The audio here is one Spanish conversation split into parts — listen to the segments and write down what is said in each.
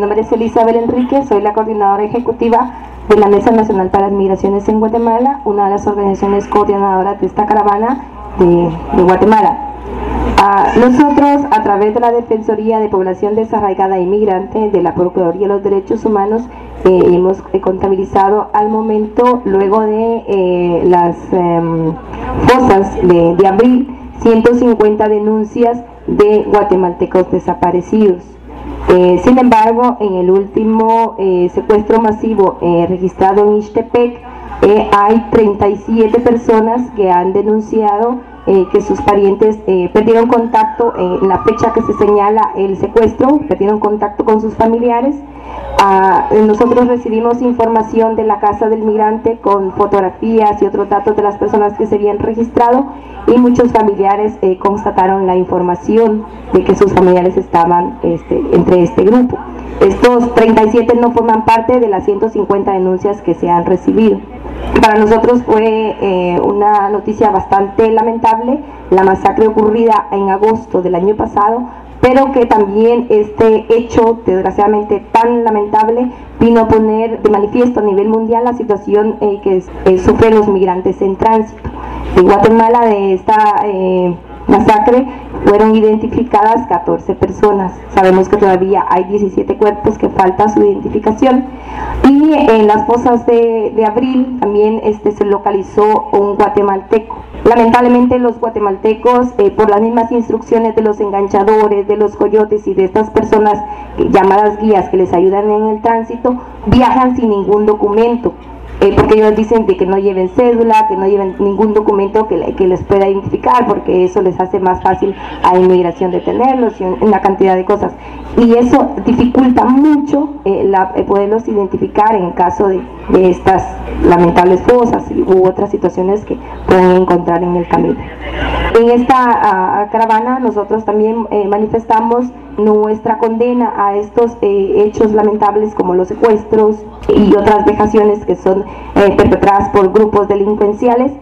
nombre es Elizabeth Enrique, soy la coordinadora ejecutiva de la Mesa Nacional para las Migraciones en Guatemala, una de las organizaciones coordinadoras de esta caravana de Guatemala. Nosotros, a través de la Defensoría de Población Desarraigada e Inmigrante de la Procuraduría de los Derechos Humanos, hemos contabilizado al momento, luego de las fosas de abril, 150 denuncias de guatemaltecos desaparecidos. Sin embargo, en el último secuestro masivo registrado en Ixtepec, hay 37 personas que han denunciado que sus parientes perdieron contacto en la fecha que se señala el secuestro, perdieron contacto con sus familiares. Nosotros recibimos información de la Casa del Migrante con fotografías y otros datos de las personas que se habían registrado, y muchos familiares constataron la información de que sus familiares estaban entre este grupo. Estos 37 no forman parte de las 150 denuncias que se han recibido. Para nosotros fue una noticia bastante lamentable la masacre ocurrida en agosto del año pasado, pero que también este hecho, desgraciadamente tan lamentable, vino a poner de manifiesto a nivel mundial la situación que sufren los migrantes en tránsito. En Guatemala, de esta masacre fueron identificadas 14 personas. Sabemos que todavía hay 17 cuerpos que falta su identificación, y en las fosas de abril también se localizó un guatemalteco. Lamentablemente los guatemaltecos, por las mismas instrucciones de los enganchadores, de los coyotes y de estas personas llamadas guías que les ayudan en el tránsito, viajan sin ningún documento. Porque ellos dicen que no lleven cédula, que no lleven ningún documento que les pueda identificar, porque eso les hace más fácil a inmigración detenerlos y una cantidad de cosas. Y eso dificulta mucho poderlos identificar en caso de estas lamentables fosas u otras situaciones que pueden encontrar en el camino. En esta caravana nosotros también manifestamos nuestra condena a estos hechos lamentables, como los secuestros y otras vejaciones que son perpetradas por grupos delincuenciales.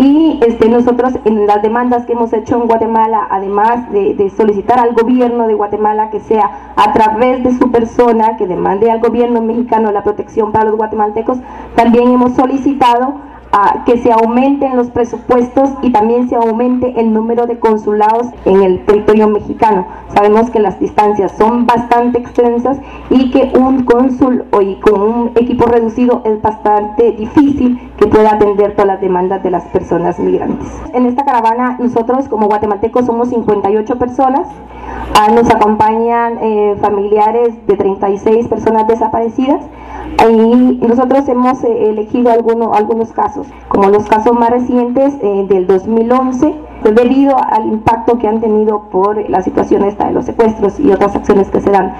Y nosotros, en las demandas que hemos hecho en Guatemala, además de solicitar al gobierno de Guatemala que sea a través de su persona que demande al gobierno mexicano la protección para los guatemaltecos, también hemos solicitado que se aumenten los presupuestos y también se aumente el número de consulados en el territorio mexicano. Sabemos que las distancias son bastante extensas y que un cónsul hoy con un equipo reducido es bastante difícil que pueda atender todas las demandas de las personas migrantes. En esta caravana nosotros como guatemaltecos somos 58 personas. Nos acompañan familiares de 36 personas desaparecidas, y nosotros hemos elegido algunos casos, como los casos más recientes del 2011, debido al impacto que han tenido por la situación esta de los secuestros y otras acciones que se dan.